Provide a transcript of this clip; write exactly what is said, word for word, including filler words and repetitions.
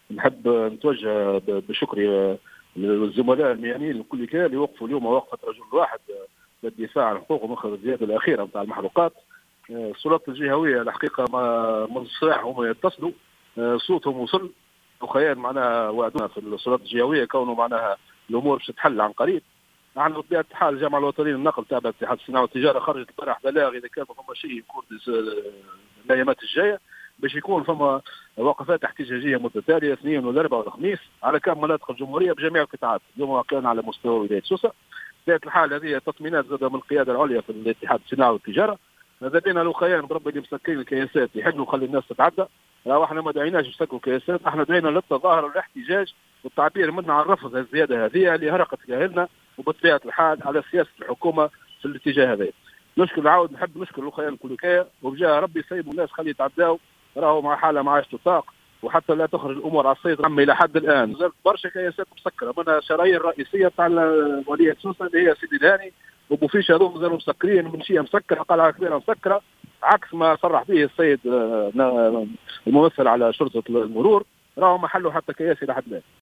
نحب نتوجه بشكري للزملاء المهنيين الكل كان اللي وقفوا اليوم وقفة رجل واحد للدفاع عن حقوق ومخرج الزيادة الأخيرة نتاع المحروقات. السلطات الجهوية الحقيقة ما منذ الصباح هم يتصلوا، صوتهم وصل وخيال معناها وعدونا في السلطات الجهوية كونه معناها الأمور باش تتحل عن قريب. نحن بطبيعة الحال الجامعة الوطنية للنقل تابعة اتحاد الصناعة والتجارة خرجت امبارح بلاغ إذا كان فما شيء يكون الأيامات الجاية باش يكون فما وقفات احتجاجيه متتاليه اثنين والاربعاء والخميس على كامل مناطق الجمهوريه بجميع القطاعات. اليوم كان على مستوى ولايه سوسه. بطبيعه الحال هذه تطمينات زادة من القياده العليا في الاتحاد الصناعه والتجاره. ماذا بينا لو خيان بربي اللي مسكرين الكياسات يحلوا خلي الناس تتعدى. راهو احنا ما دعيناش يسكروا الكياسات، احنا دعينا للتظاهر والاحتجاج والتعبير منا عن رفض الزياده هذه اللي هرقت كاهلنا وبطبيعه الحال على سياسه الحكومه في الاتجاه هذا. نشكر نعاود نحب نشكر الاخوان الكلوكيه وبجاه ربي يسيبوا الناس خلي يتعداو، راهو مع حاله ما عادش تطاق وحتى لا تخرج الامور على السيطره. عم الى حد الان زالت برشا كياسات مسكره منها شرايين الرئيسيه تاع وليه سوسه اللي هي سيدي الهاني وبوفيش، هذوم مازالوا مسكرين من شيء مسكره قلعه كبيره مسكره عكس ما صرح به السيد الممثل على شرطه المرور. راهو ما حلوا حتى كياسي لحد الان.